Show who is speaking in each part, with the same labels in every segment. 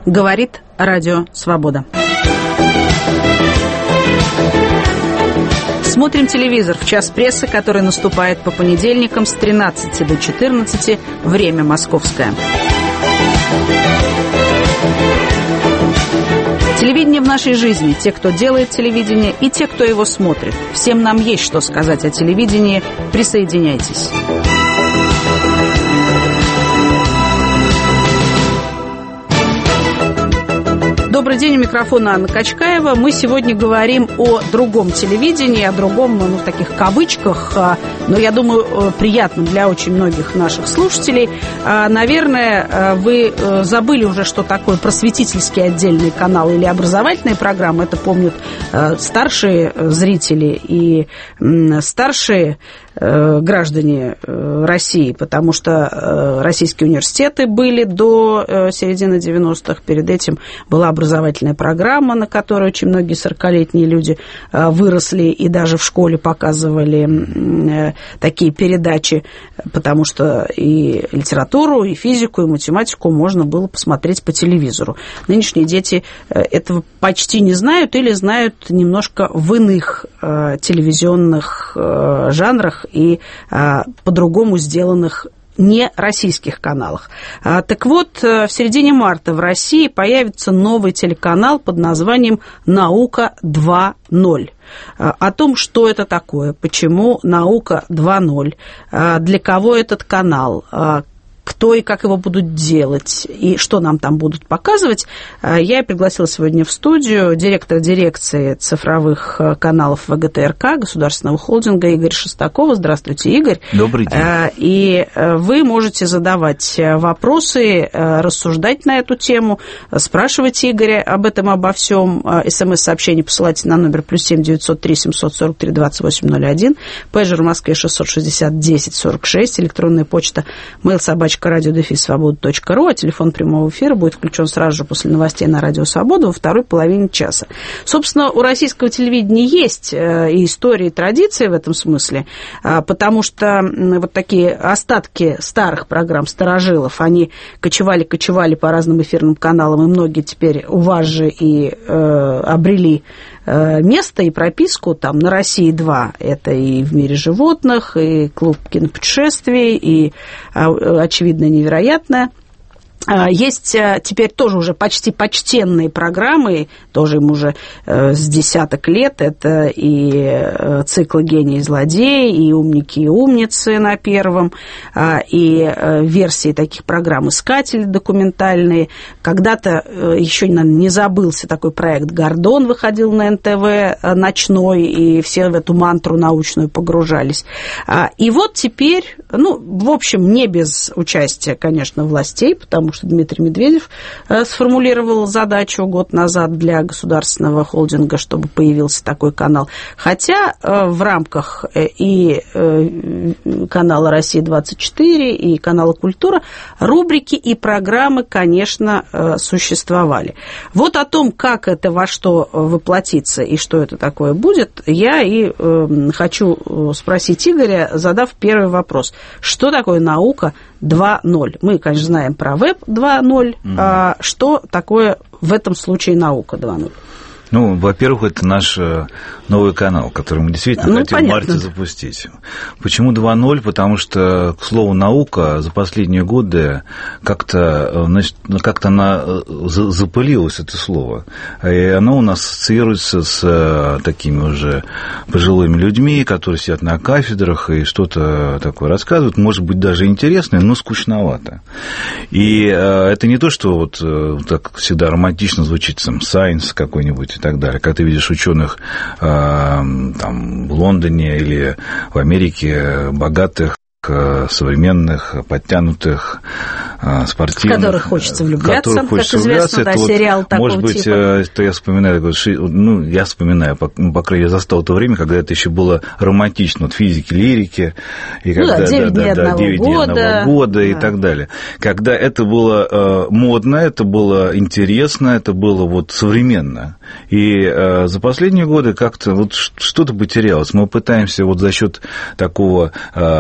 Speaker 1: Говорит Радио Свобода. Смотрим телевизор в час прессы, который наступает по понедельникам с 13 до 14, время московское. Телевидение в нашей жизни. Те, кто делает телевидение, и те, кто его смотрит. Всем нам есть что сказать о телевидении. Присоединяйтесь. Добрый день, у микрофона Анна Качкаева. Мы сегодня говорим о другом телевидении, о другом, в таких кавычках, но, я думаю, приятном для очень многих наших слушателей. Наверное, вы забыли уже, что такое просветительский отдельный канал или образовательные программы. Это помнят старшие зрители и старшие граждане России, потому что российские университеты были до середины 90-х. Перед этим была образовательная программа, на которой очень многие 40-летние люди выросли и даже в школе показывали такие передачи, потому что и литературу, и физику, и математику можно было посмотреть по телевизору. Нынешние дети этого почти не знают или знают немножко в иных телевизионных жанрах и по-другому сделанных не российских каналах. Так вот, в середине марта в России появится новый телеканал под названием «Наука 2.0». О том, что это такое, почему «Наука 2.0», для кого этот канал, кто и как его будут делать, и что нам там будут показывать, я пригласила сегодня в студию директора дирекции цифровых каналов ВГТРК, государственного холдинга Игоря Шестакова. Здравствуйте, Игорь.
Speaker 2: Добрый день.
Speaker 1: И вы можете задавать вопросы, рассуждать на эту тему, спрашивать Игоря об этом, обо всем. СМС-сообщение посылайте на номер +7 903 743 2801, пейджер в Москве 660 10 46, электронная почта mail@radio-свобода.ру, а телефон прямого эфира будет включен сразу же после новостей на Радио Свобода во второй половине часа. Собственно, у российского телевидения есть и история, и традиции в этом смысле, потому что вот такие остатки старых программ старожилов, они кочевали по разным эфирным каналам, и многие теперь у вас же и обрели место и прописку там на России-2. Это и «В мире животных», и «Клуб кинопутешествий», и «Очевидно невероятное». Есть теперь тоже уже почти почтенные программы, тоже им уже с десяток лет. Это и цикл «Гений и злодей», и «Умники и умницы» на Первом, и версии таких программ «Искатели» документальные. Когда-то еще, наверное, не забылся такой проект «Гордон», выходил на НТВ ночной, и все в эту мантру научную погружались. И вот теперь, в общем, не без участия, конечно, властей, потому что Дмитрий Медведев сформулировал задачу год назад для государственного холдинга, чтобы появился такой канал. Хотя в рамках и канала «Россия-24», и канала «Культура» рубрики и программы, конечно, существовали. Вот о том, как это во что воплотится и что это такое будет, я и хочу спросить Игоря, задав первый вопрос. Что такое «Наука 2.0»? Мы, конечно, знаем про веб 2.0, а что такое в этом случае «Наука 2.0»?
Speaker 2: Во-первых, это наш новый канал, который мы действительно хотим в марте запустить. Почему 2.0? Потому что, к слову, наука за последние годы как-то она запылилось, это слово. И оно у нас ассоциируется с такими уже пожилыми людьми, которые сидят на кафедрах и что-то такое рассказывают, может быть, даже интересное, но скучновато. И это не то, что вот так всегда романтично звучит, science какой-нибудь, и так далее. Как ты видишь ученых там, в Лондоне или в Америке, богатых, современных, подтянутых, спортивных.
Speaker 1: В которых хочется влюбляться, как известно, да, сериал такого
Speaker 2: может быть,
Speaker 1: типа.
Speaker 2: Это я вспоминаю, по крайней мере, я застал то время, когда это еще было романтично, вот физики, лирики, и когда,
Speaker 1: 9 дней одного года,
Speaker 2: и так далее. Когда это было модно, это было интересно, это было вот современно. И за последние годы как-то вот что-то потерялось. Мы пытаемся вот за счет такого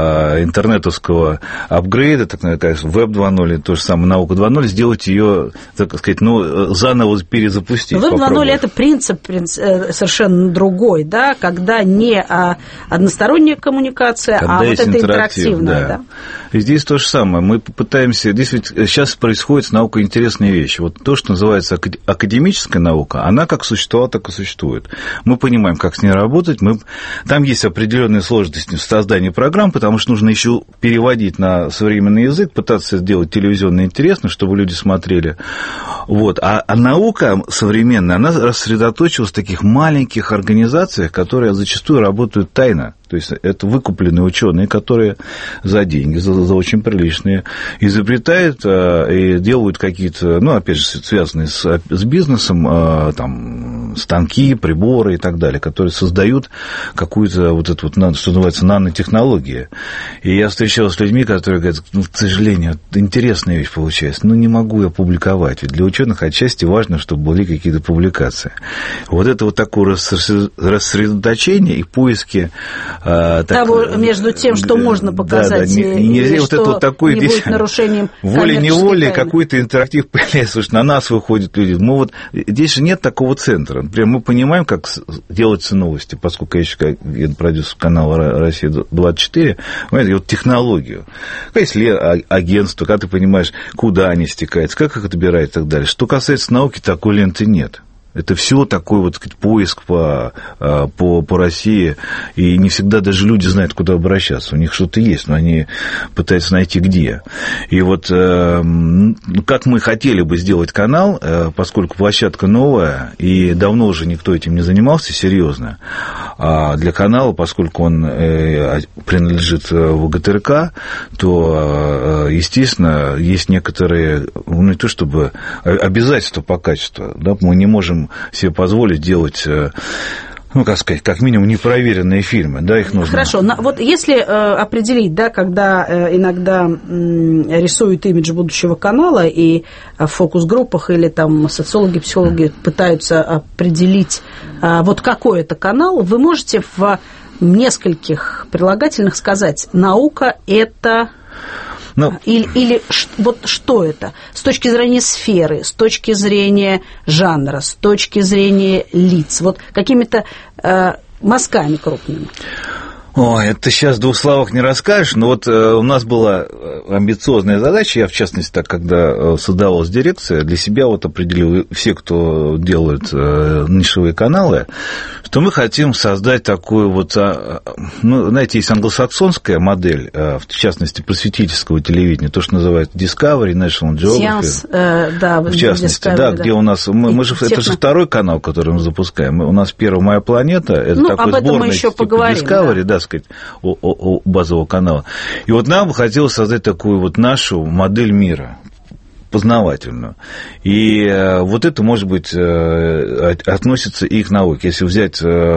Speaker 2: интернетовского апгрейда, так называемого веб 2.0, то же самое наука 2.0, сделать ее, так сказать, заново перезапустить.
Speaker 1: Веб 2.0 это принцип совершенно другой, да, когда не односторонняя коммуникация, когда вот это интерактивная. Да.
Speaker 2: И здесь то же самое. Мы попытаемся... Действительно, сейчас происходит с наукой интересные вещи. Вот то, что называется академическая наука, она как существовала, так и существует. Мы понимаем, как с ней работать. Там есть определенные сложности в создании программ, потому что нужно еще переводить на современный язык, пытаться сделать телевизионно интересно, чтобы люди смотрели. Вот. А наука современная, она рассредоточилась в таких маленьких организациях, которые зачастую работают тайно. То есть это выкупленные ученые, которые за деньги, за очень приличные, изобретают и делают какие-то, опять же, связанные с бизнесом, там, станки, приборы и так далее, которые создают какую-то вот эту вот, что называется, нанотехнологию. И я встречался с людьми, которые говорят, к сожалению, интересная вещь получается, не могу я публиковать. Ведь для ученых отчасти важно, чтобы были какие-то публикации. Вот это вот такое рассредоточение и поиски
Speaker 1: того между тем, что можно показать, и
Speaker 2: вот
Speaker 1: что
Speaker 2: это вот такое,
Speaker 1: не будет нарушением
Speaker 2: волей-неволей какой-то интерактив появляется. Слушай, на нас выходят люди. Здесь же нет такого центра. Например, мы понимаем, как делаются новости, поскольку я еще как продюсер канала «Россия-24», понимаете, вот технологию. Если агентство, когда ты понимаешь, куда они стекаются, как их отбирают и так далее. Что касается науки, такой ленты нет. Это все такой вот, сказать, поиск по России, и не всегда даже люди знают, куда обращаться. У них что-то есть, но они пытаются найти где. И вот как мы хотели бы сделать канал, поскольку площадка новая, и давно уже никто этим не занимался серьезно, а для канала, поскольку он принадлежит ВГТРК, то, естественно, есть некоторые, не то чтобы обязательства по качеству, да, мы не можем себе позволить делать, как сказать, как минимум непроверенные фильмы, да, их нужно...
Speaker 1: Хорошо, вот если определить, да, когда иногда рисуют имидж будущего канала, и в фокус-группах или там социологи, психологи пытаются определить, вот какой это канал, вы можете в нескольких прилагательных сказать, наука – это... Или вот что это? С точки зрения сферы, с точки зрения жанра, с точки зрения лиц, вот какими-то мазками крупными.
Speaker 2: Ой, это сейчас в двух словах не расскажешь, но вот у нас была амбициозная задача, я, в частности, так, когда создавалась дирекция, для себя вот определил, все, кто делает нишевые каналы, что мы хотим создать такую вот, знаете, есть англосаксонская модель, в частности, просветительского телевидения, то, что называется Discovery, National Geographic,
Speaker 1: да,
Speaker 2: в частности,
Speaker 1: Discovery,
Speaker 2: да, где у нас, это же второй канал, который мы запускаем, у нас первая «Моя планета», это такой сборный типа Discovery, да, сказать, у базового канала. И вот нам бы хотелось создать такую вот нашу модель мира, познавательную. И вот это, может быть, относится и к науке. Если взять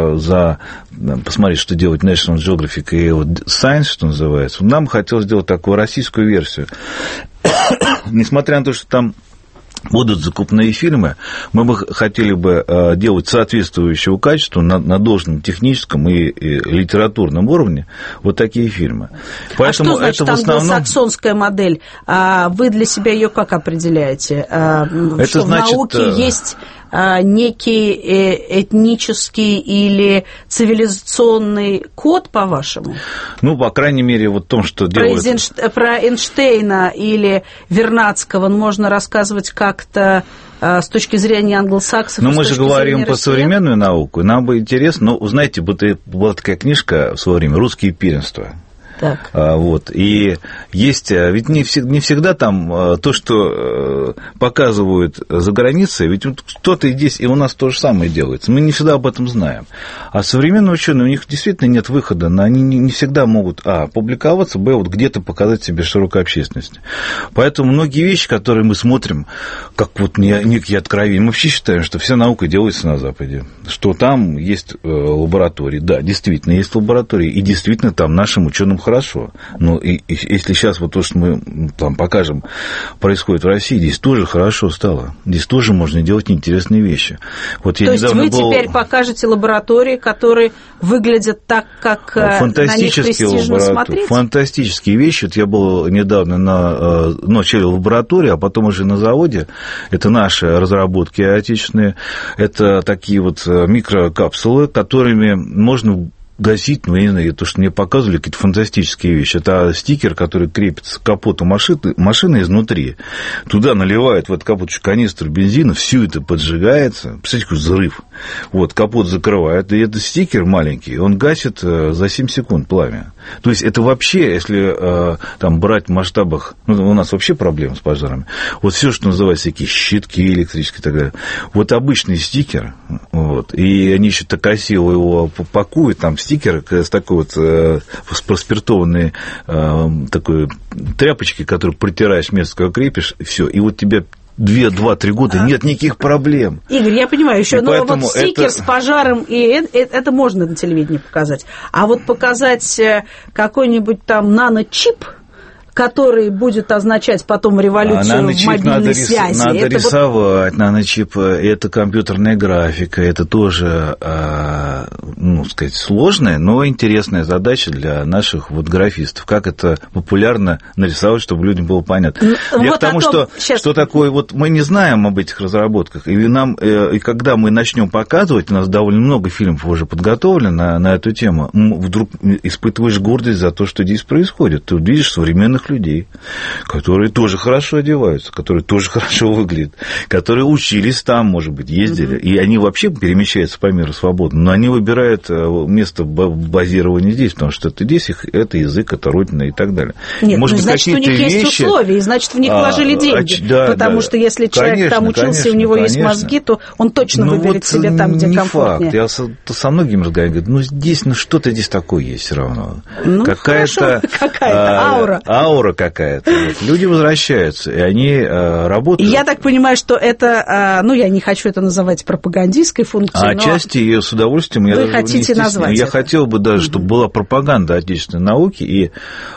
Speaker 2: посмотреть, что делает National Geographic и Science, что называется, нам бы хотелось сделать такую российскую версию. Несмотря на то, что там будут закупные фильмы, мы бы хотели бы делать соответствующего качества на должном техническом и литературном уровне вот такие фильмы. Поэтому
Speaker 1: а что значит
Speaker 2: это в основном...
Speaker 1: англосаксонская модель? Вы для себя ее как определяете?
Speaker 2: Это
Speaker 1: что
Speaker 2: значит...
Speaker 1: в науке есть некий этнический или цивилизационный код, по-вашему?
Speaker 2: По крайней мере, вот в том, что делают...
Speaker 1: Про Эйнштейна или Вернадского можно рассказывать как-то с точки зрения англосаксов.
Speaker 2: Но мы же говорим про современную науку, и нам бы интересно, знаете, была такая книжка в свое время «Русские первенства».
Speaker 1: Так.
Speaker 2: Вот. И есть, ведь не всегда там то, что показывают за границей, ведь кто-то и здесь, и у нас то же самое делается. Мы не всегда об этом знаем. А современные ученые, у них действительно нет выхода, они не всегда могут, публиковаться, вот где-то показать себе широкой общественности. Поэтому многие вещи, которые мы смотрим, как вот некие откровения, мы вообще считаем, что вся наука делается на Западе, что там есть лаборатории. Да, действительно, есть лаборатории, и действительно там нашим ученым хорошо. Но и если сейчас вот то, что мы там покажем, происходит в России, здесь тоже хорошо стало. Здесь тоже можно делать интересные вещи. Вот
Speaker 1: то есть вы теперь покажете лаборатории, которые выглядят так, как на них престижно смотреть?
Speaker 2: Фантастические вещи. Вот я был недавно вначале в лаборатории, а потом уже на заводе. Это наши разработки отечественные. Это такие вот микрокапсулы, которыми можно гасить, ну, я не знаю, то, что мне показывали, какие-то фантастические вещи. Это стикер, который крепится к капоту машины изнутри. Туда наливают в этот капот канистру бензина, все это поджигается. Представляете, какой взрыв. Вот, капот закрывает, и этот стикер маленький, он гасит за 7 секунд пламя. То есть, это вообще, если там брать в масштабах, ну, у нас вообще проблемы с пожарами, вот все, что называется, всякие щитки электрические и так далее, вот обычный стикер, вот, и они еще так красиво его пакуют, там, стикер с такой вот с проспиртованной такой тряпочки, которую протираешь место, когда крепишь, и все, и вот тебя 2-3 года нет никаких проблем.
Speaker 1: Игорь, я понимаю, еще, но вот стикер с пожаром, и это можно на телевидении показать. А вот показать какой-нибудь там наночип, который будет означать потом революцию в мобильной связи.
Speaker 2: Надо рисовать, наночип, это компьютерная графика, это тоже, ну, сказать, сложная, но интересная задача для наших вот графистов. Как это популярно нарисовать, чтобы людям было понятно. Я к тому, что такое, вот мы не знаем об этих разработках, и когда мы начнем показывать, у нас довольно много фильмов уже подготовлено на эту тему, вдруг испытываешь гордость за то, что здесь происходит. Ты видишь современных людей, которые тоже хорошо одеваются, которые тоже хорошо выглядят, которые учились там, может быть, ездили, и они вообще перемещаются по миру свободно, но они выбирают место базирования здесь, потому что это здесь их, это язык, это родина и так далее.
Speaker 1: Нет, может быть, значит, у них есть условия, и значит, в них вложили деньги, потому что если человек там учился, и у него есть мозги, то он точно выберет себе там, где комфортнее.
Speaker 2: Я со многими разговариваю, говорю, здесь, что-то здесь такое есть все равно.
Speaker 1: Какая-то аура.
Speaker 2: Аура какая-то. Вот. Люди возвращаются, и они работают.
Speaker 1: Я так понимаю, что это, я не хочу это называть пропагандистской функцией,
Speaker 2: отчасти ее с удовольствием.
Speaker 1: Вы хотите назвать
Speaker 2: Я хотел бы даже, чтобы была пропаганда отечественной науки, и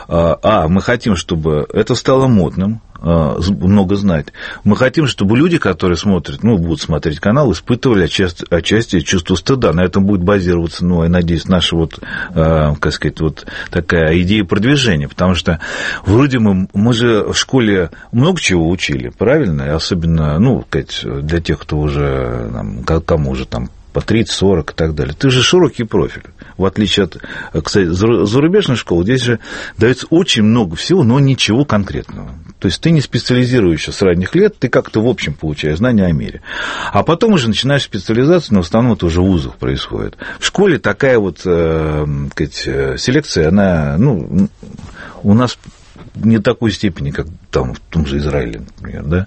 Speaker 2: мы хотим, чтобы это стало модным, много знать. Мы хотим, чтобы люди, которые смотрят, будут смотреть канал, испытывали отчасти чувство стыда. На этом будет базироваться, я надеюсь, наша как сказать, такая идея продвижения. Потому что вроде мы же в школе много чего учили, правильно? И особенно, для тех, кто уже, кому уже там по 30-40 и так далее. Ты же широкий профиль. В отличие от, кстати, зарубежной школы, здесь же дается очень много всего, но ничего конкретного. То есть ты не специализируешься с ранних лет, ты как-то в общем получаешь знания о мире. А потом уже начинаешь специализацию, но в основном это уже в вузах происходит. В школе такая селекция, она, у нас не такой степени, как там в том же Израиле, например, да.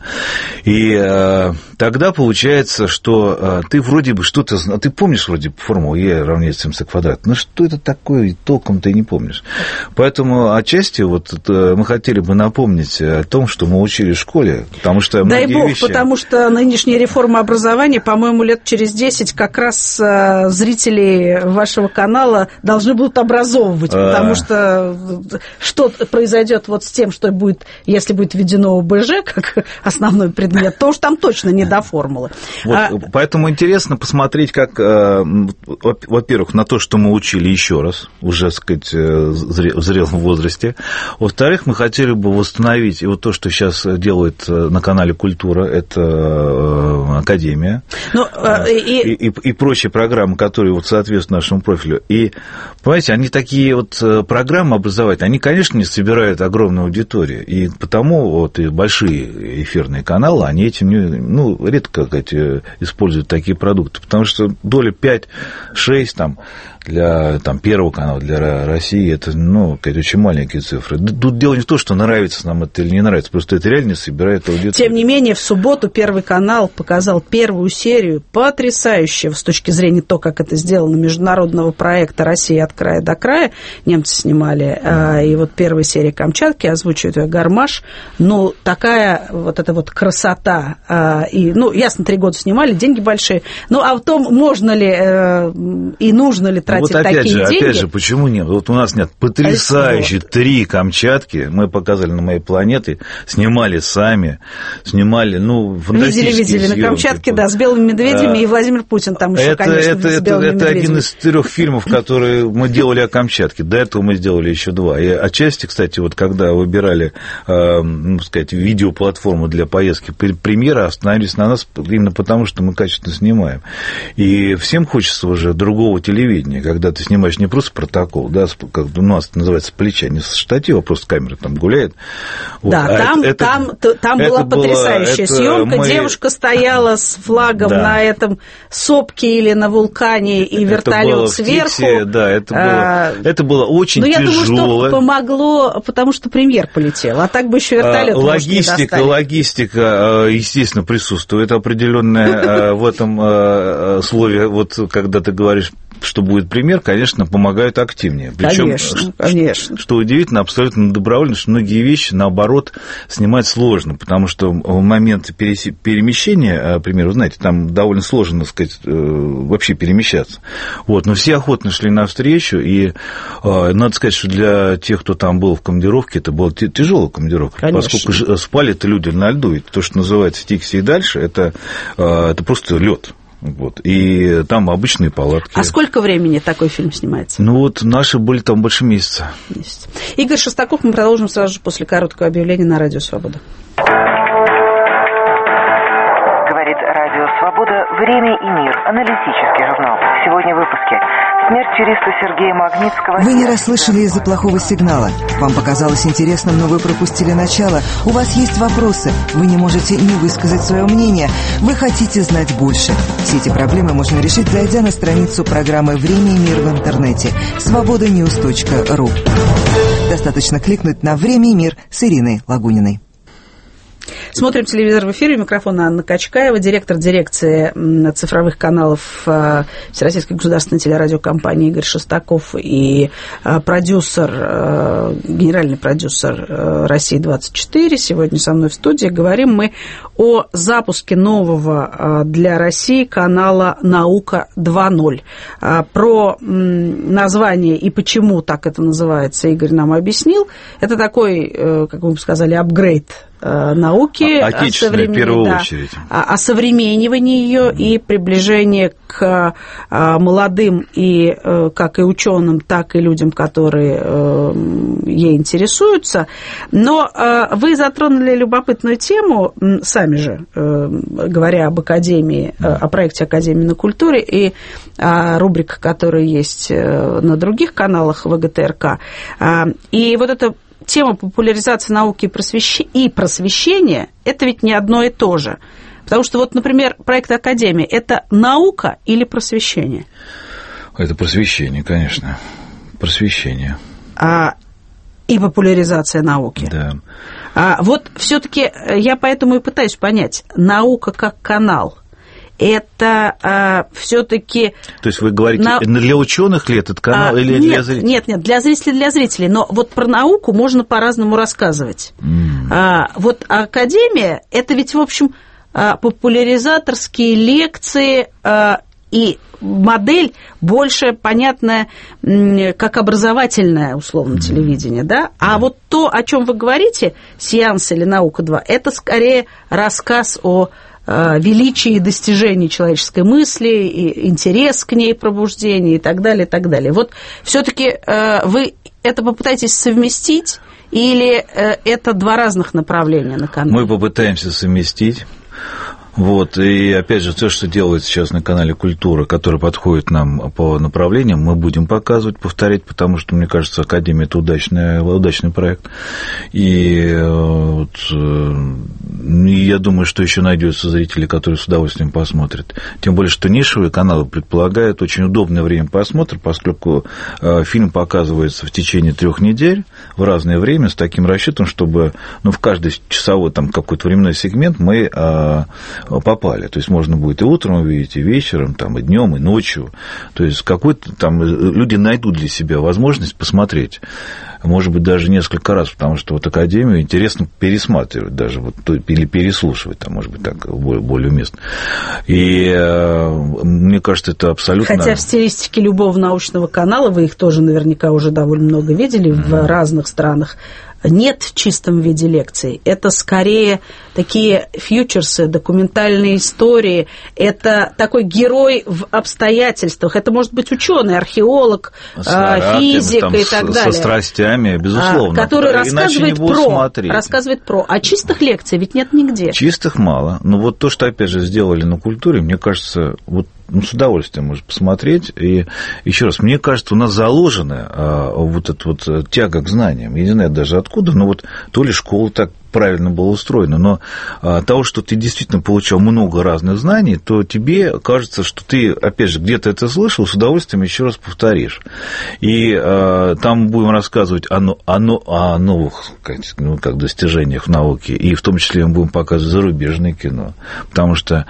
Speaker 2: И тогда получается, что ты вроде бы что-то знаешь, ты помнишь вроде формулу Е равняется МЦ квадрат, но что это такое, толком ты не помнишь. Поэтому отчасти мы хотели бы напомнить о том, что мы учили в школе, потому что
Speaker 1: дай бог, вещи... потому что нынешняя реформа образования, по-моему, лет через 10 как раз зрители вашего канала должны будут образовывать, потому что что произойдет с тем, что будет, если будет введено ОБЖ как основной предмет, то уж там точно не до формулы.
Speaker 2: Поэтому интересно посмотреть, как, во-первых, на то, что мы учили еще раз, уже, так сказать, в зрелом возрасте. Во-вторых, мы хотели бы восстановить и то, что сейчас делает на канале «Культура», это Академия, и прочие программы, которые соответствуют нашему профилю. И, понимаете, они такие программы образовательные, они, конечно, не собирают огромную аудиторию, и потому и большие эфирные каналы, они этим редко используют такие продукты, потому что доля 5-6 для Первого канала, для России, это очень маленькие цифры. Тут дело не в том, что нравится нам это или не нравится, просто это реально собирает аудиторию.
Speaker 1: Тем не менее, в субботу Первый канал показал первую серию потрясающего с точки зрения того, как это сделано, международного проекта «Россия от края до края». Немцы снимали, и первая серия «Камчатки» озвучивает ее Гармаш, ну, такая вот эта вот красота, и, ну, ясно, 3 года снимали, деньги большие, ну, а в том, можно ли и нужно ли тратить вот такие деньги?
Speaker 2: Опять же, почему нет? Вот у нас нет потрясающие 3 Камчатки, мы показали на «Моей планете», снимали сами, ну, фантастические
Speaker 1: Видели, на Камчатке, да, с белыми медведями, и Владимир Путин там еще, конечно, с белыми медведями.
Speaker 2: Это один из 4 фильмов, которые мы делали о Камчатке. До этого мы сделали еще 2. И отчасти, кстати, вот когда выбирали, ну, сказать, видеоплатформу для поездки премьера, остановились на нас именно потому, что мы качественно снимаем. И всем хочется уже другого телевидения, когда ты снимаешь не просто протокол, да, как у нас это называется, с плеча, не со штатива, а просто камера там гуляет.
Speaker 1: Да, вот. Там была потрясающая съемка. Девушка стояла с флагом на этом сопке или на вулкане, и вертолет сверху.
Speaker 2: Да, это было очень тяжело.
Speaker 1: Но я думаю, что помогло, потому что премьер полетел, а так бы еще вертолет
Speaker 2: Логистика, естественно, присутствует определенная в этом слове, вот когда ты говоришь, что будет премьер, конечно, помогают активнее. Причем,
Speaker 1: конечно.
Speaker 2: Что удивительно, абсолютно добровольно, что многие вещи, наоборот, снимать сложно, потому что в момент перемещения, например, вы знаете, там довольно сложно, так сказать, вообще перемещаться. Вот, но все охотно шли навстречу, и надо сказать, что для тех, кто там был в командировке, это была тяжелая командировка, конечно. Поскольку спали-то люди на льду, и то, что называется Тикси и дальше, это просто лед. Вот. И там обычные палатки.
Speaker 1: А сколько времени такой фильм снимается?
Speaker 2: Ну, вот наши были там больше месяца.
Speaker 1: Игорь Шестаков, мы продолжим сразу же после короткого объявления на Радио Свобода.
Speaker 3: Говорит Радио Свобода. «Время и мир». Аналитический журнал. Сегодня в выпуске. Смерть юриста Сергея Магнитского.
Speaker 4: Вы не расслышали из-за плохого сигнала. Вам показалось интересным, но вы пропустили начало. У вас есть вопросы. Вы не можете не высказать свое мнение. Вы хотите знать больше. Все эти проблемы можно решить, зайдя на страницу программы «Время и мир» в интернете. svobodanews.ru. Достаточно кликнуть на «Время и мир» с Ириной Лагуниной.
Speaker 1: Смотрим телевизор в эфире. Микрофон Анна Качкаева, директор дирекции цифровых каналов Всероссийской государственной телерадиокомпании Игорь Шестаков и продюсер, генеральный продюсер «России-24». Сегодня со мной в студии. Говорим мы о запуске нового для России канала «Наука 2.0». Про название и почему так это называется Игорь нам объяснил. Это такой, как вы бы сказали, апгрейд науки,
Speaker 2: отечественной в первую очередь.
Speaker 1: Осовременивание ее и приближение к молодым и как и ученым, так и людям, которые ей интересуются. Но вы затронули любопытную тему, сами же, говоря об Академии, о проекте Академии на культуре и рубриках, которые есть на других каналах ВГТРК. И вот это тема популяризации науки и просвещения – это ведь не одно и то же. Потому что, вот, например, проект Академии – это наука или просвещение?
Speaker 2: Это просвещение, конечно. Просвещение.
Speaker 1: И популяризация науки.
Speaker 2: Да.
Speaker 1: Вот все-таки я поэтому и пытаюсь понять, наука как канал – это все-таки...
Speaker 2: То есть вы говорите, для ученых ли этот канал или для зрителей?
Speaker 1: Нет, для зрителей. Но вот про науку можно по-разному рассказывать. Вот Академия – это ведь, в общем, популяризаторские лекции и модель больше понятная как образовательное, условно, телевидение, да? А вот то, о чем вы говорите, сеанс или наука 2, это скорее рассказ о величии и достижении человеческой мысли, и интерес к ней, пробуждение и так далее, и так далее. Вот все-таки вы это попытаетесь совместить, или это 2 разных направления на канале?
Speaker 2: Мы попытаемся совместить. Вот, и опять же, все, что делается сейчас на канале «Культура», который подходит нам по направлениям, мы будем показывать, повторять, потому что, мне кажется, Академия – это удачный проект. И вот, я думаю, что еще найдется зрители, которые с удовольствием посмотрят. Тем более, что нишевые каналы предполагают очень удобное время просмотра, поскольку фильм показывается в течение 3 недель в разное время с таким расчетом, чтобы в каждый часовой там какой-то временной сегмент мы попали. То есть можно будет и утром увидеть, и вечером, там, и днем, и ночью. То есть какой-то там люди найдут для себя возможность посмотреть, может быть, даже несколько раз, потому что вот Академию интересно пересматривать даже, вот, или переслушивать, там, может быть, так более уместно. И мне кажется, это абсолютно...
Speaker 1: Хотя в стилистике любого научного канала, вы их тоже наверняка уже довольно много видели в разных странах, нет в чистом виде лекций. Это скорее такие фьючерсы, документальные истории. Это такой герой в обстоятельствах. Это может быть ученый, археолог, физик и так далее.
Speaker 2: Со страстями, безусловно.
Speaker 1: Который рассказывает про. А чистых лекций ведь нет нигде.
Speaker 2: Чистых мало. Но вот то, что, опять же, сделали на культуре, мне кажется, вот, с удовольствием можно посмотреть. И еще раз, мне кажется, у нас заложена вот эта вот тяга к знаниям. Я не знаю даже откуда, но вот то ли школа так правильно было устроено, но того, что ты действительно получал много разных знаний, то тебе кажется, что ты, опять же, где-то это слышал, с удовольствием еще раз повторишь. И там будем рассказывать о новых, как достижениях в науке, и в том числе мы будем показывать зарубежное кино, потому что...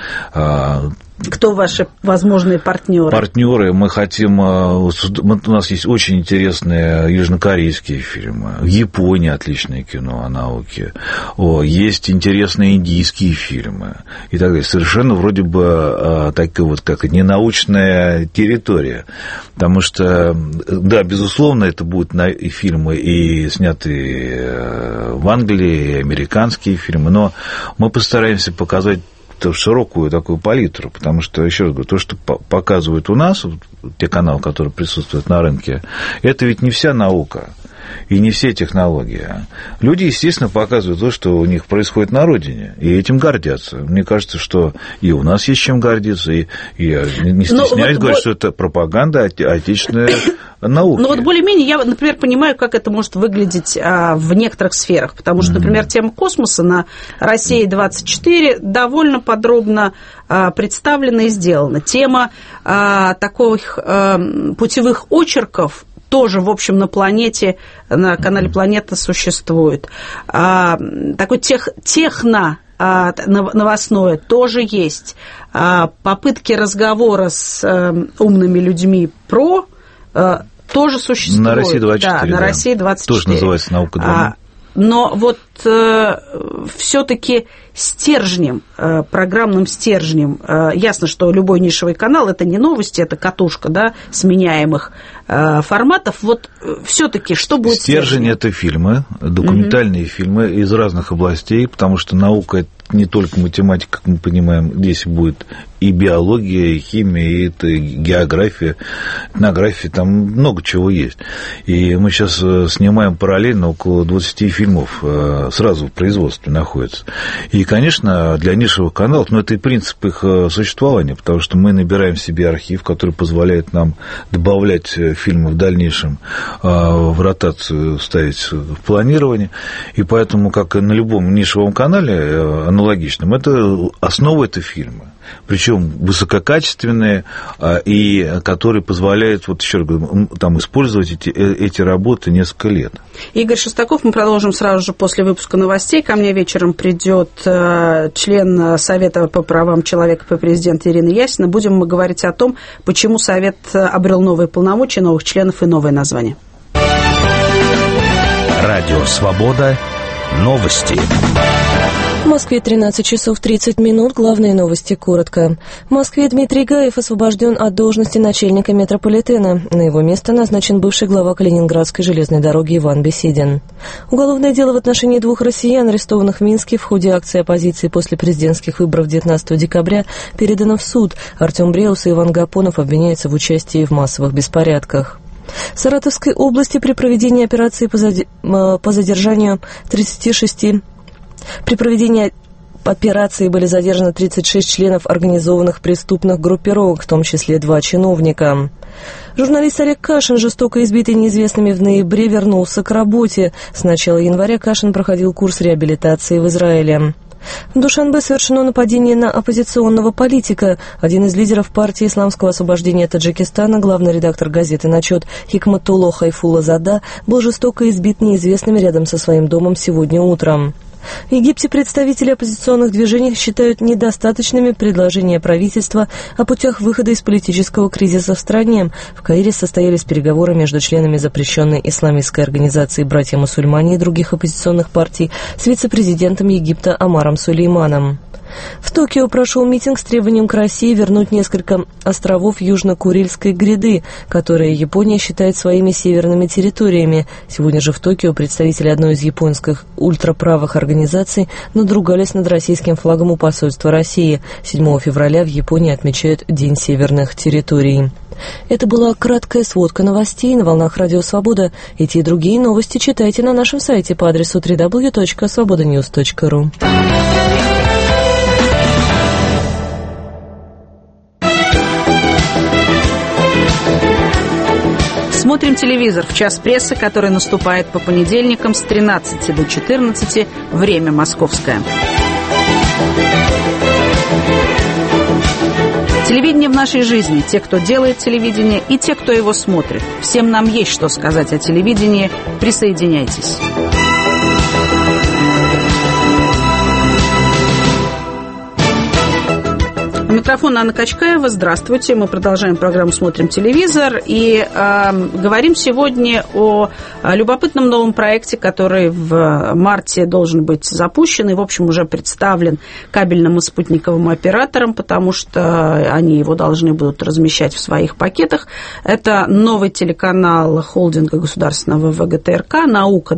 Speaker 1: Кто ваши возможные партнеры?
Speaker 2: Партнеры, мы хотим... У нас есть очень интересные южнокорейские фильмы, в Японии отличное кино о науке, есть интересные индийские фильмы и так далее. Совершенно вроде бы такая вот как ненаучная территория, потому что, да, безусловно, это будут и фильмы, и снятые в Англии, и американские фильмы, но мы постараемся показать широкую такую палитру, потому что, еще раз говорю, то, что показывают у нас, те каналы, которые присутствуют на рынке, это ведь не вся наука и не все технологии. Люди, естественно, показывают то, что у них происходит на родине, и этим гордятся. Мне кажется, что и у нас есть чем гордиться, и я не стесняюсь говорить, что это пропаганда отечественной науки.
Speaker 1: Ну вот более-менее я, например, понимаю, как это может выглядеть в некоторых сферах, потому что, например, тема космоса на «России-24» довольно подробно представлена и сделана. Тема таких путевых очерков тоже, в общем, на планете, на канале «Планета» существует. Такой техно новостное тоже есть. Попытки разговора с умными людьми тоже существует.
Speaker 2: На России-24.
Speaker 1: Да, на России-24.
Speaker 2: Тоже называется «Наука 2.0».
Speaker 1: Но вот все-таки стержнем, программным стержнем, ясно, что любой нишевый канал – это не новости, это катушка, да, сменяемых форматов. Вот все-таки что будет стержнем?
Speaker 2: Стержень – это фильмы, документальные фильмы из разных областей, потому что наука – это не только математика, как мы понимаем, здесь будет и биология, и химия, и это география, этнография, там много чего есть. И мы сейчас снимаем параллельно около 20 фильмов, сразу в производстве находятся. И, конечно, для нишевых каналов, но это и принцип их существования, потому что мы набираем себе архив, который позволяет нам добавлять фильмы в дальнейшем, в ротацию ставить в планирование. И поэтому, как и на любом нишевом канале аналогичном, это основа – это фильмы. Причем высококачественные, и которые позволяют, вот еще раз говорю, там, использовать эти работы несколько лет.
Speaker 1: Игорь Шестаков, мы продолжим сразу же после выпуска новостей. Ко мне вечером придет член Совета по правам человека при президенте Ирина Ясина. Будем мы говорить о том, почему Совет обрел новые полномочия, новых членов и новое название.
Speaker 5: Радио «Свобода». Новости. В Москве 13 часов 30 минут. Главные новости коротко. В Москве Дмитрий Гаев освобожден от должности начальника метрополитена. На его место назначен бывший глава Калининградской железной дороги Иван Беседин. Уголовное дело в отношении 2 россиян, арестованных в Минске в ходе акции оппозиции после президентских выборов 19 декабря, передано в суд. Артем Бреус и Иван Гапонов обвиняются в участии в массовых беспорядках. В Саратовской области при проведении операции по задержанию 36... При проведении операции были задержаны 36 членов организованных преступных группировок, в том числе 2 чиновника. Журналист Олег Кашин, жестоко избитый неизвестными в ноябре, вернулся к работе. С начала января Кашин проходил курс реабилитации в Израиле. В Душанбе совершено нападение на оппозиционного политика. Один из лидеров партии исламского освобождения Таджикистана, главный редактор газеты «Начет» Хикматулло Хайфулла Зада, был жестоко избит неизвестными рядом со своим домом сегодня утром. В Египте представители оппозиционных движений считают недостаточными предложения правительства о путях выхода из политического кризиса в стране. В Каире состоялись переговоры между членами запрещенной исламистской организации «Братья-мусульмане» и других оппозиционных партий с вице-президентом Египта Омаром Сулейманом. В Токио прошел митинг с требованием к России вернуть несколько островов Южно-Курильской гряды, которые Япония считает своими северными территориями. Сегодня же в Токио представители одной из японских ультраправых организаций надругались над российским флагом у посольства России. 7 февраля в Японии отмечают День северных территорий. Это была краткая сводка новостей на волнах Радио Свобода. Эти и другие новости читайте на нашем сайте по адресу www.svobodanews.ru.
Speaker 1: Смотрим телевизор в час прессы, который наступает по понедельникам с 13 до 14, время московское. Телевидение в нашей жизни. Те, кто делает телевидение, и те, кто его смотрит. Всем нам есть что сказать о телевидении. Присоединяйтесь. У микрофона Анна Качкаева. Здравствуйте. Мы продолжаем программу «Смотрим телевизор». И говорим сегодня о любопытном новом проекте, который в марте должен быть запущен и, в общем, уже представлен кабельным и спутниковым операторам, потому что они его должны будут размещать в своих пакетах. Это новый телеканал холдинга государственного ВГТРК «Наука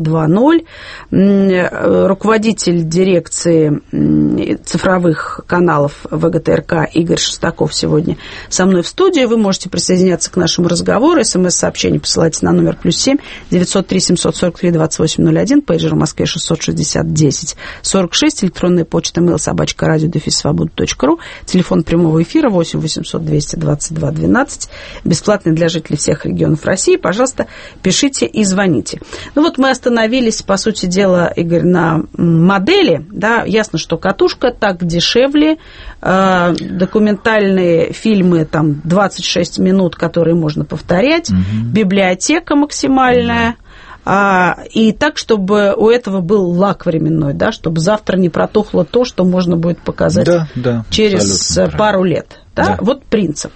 Speaker 1: 2.0». Руководитель дирекции цифровых каналов ВГТРК Игорь Шестаков сегодня со мной в студии. Вы можете присоединяться к нашему разговору. СМС-сообщение посылайте на номер +7 903 743 2801, пейджер в Москве 660 10 46, электронная почта mail@radio-свобода.ру, телефон прямого эфира 8 800 222 12, бесплатный для жителей всех регионов России. Пожалуйста, пишите и звоните. Ну вот мы остановились, по сути дела, Игорь, на модели. Да, ясно, что катушка так дешевле. Документальные фильмы, там, 26 минут, которые можно повторять, библиотека максимальная, и так, чтобы у этого был лак временной, да, чтобы завтра не протухло то, что можно будет показать через пару лет. Да? Вот принцип.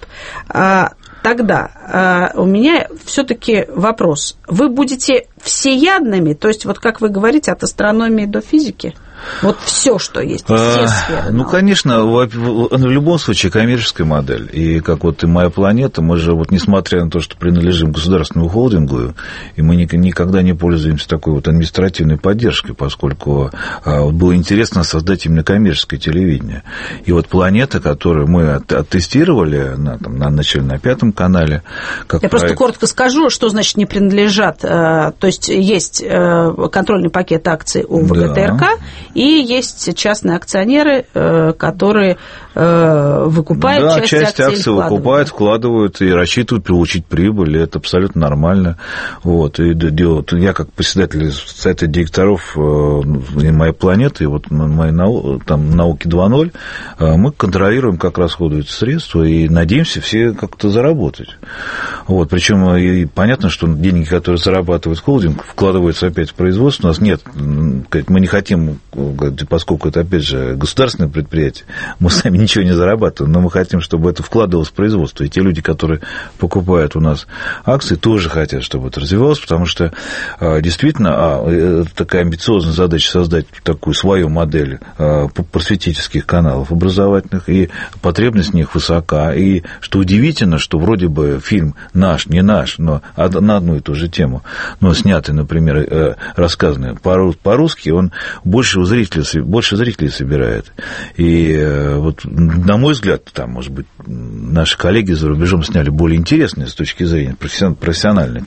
Speaker 1: Тогда у меня все-таки вопрос. Вы будете всеядными, то есть, вот как вы говорите, от астрономии до физики? Вот все, что есть, все сферы.
Speaker 2: Ну, конечно, в любом случае коммерческая модель. И как вот и «Моя планета», мы же, вот, несмотря на то, что принадлежим государственному холдингу, и мы никогда не пользуемся такой вот административной поддержкой, поскольку было интересно создать именно коммерческое телевидение. И вот «Планета», которую мы оттестировали, начали на 5 канале.
Speaker 1: Я просто коротко скажу, что значит не принадлежат. То есть есть контрольный пакет акций у ВГТРК, и есть частные акционеры, которые выкупают
Speaker 2: часть акций выкупают, вкладывают и рассчитывают получить прибыль. Это абсолютно нормально. Вот. И я, как председатель совета директоров «Моей планеты», и вот «Моей науки 2.0», мы контролируем, как расходуются средства, и надеемся все как-то заработать. Вот. Причем и понятно, что деньги, которые зарабатывает холдинг, вкладываются опять в производство. У нас нет, мы не хотим, поскольку это, опять же, государственное предприятие, мы сами ничего не зарабатываем, но мы хотим, чтобы это вкладывалось в производство. И те люди, которые покупают у нас акции, тоже хотят, чтобы это развивалось, потому что действительно такая амбициозная задача создать такую свою модель просветительских каналов образовательных, и потребность в них высока. И что удивительно, что вроде бы фильм наш, не наш, но на одну и ту же тему, но снятый, например, рассказанный по-русски, он больше зрителей собирает. И вот, на мой взгляд, там, может быть, наши коллеги за рубежом сняли более интересные с точки зрения профессиональной.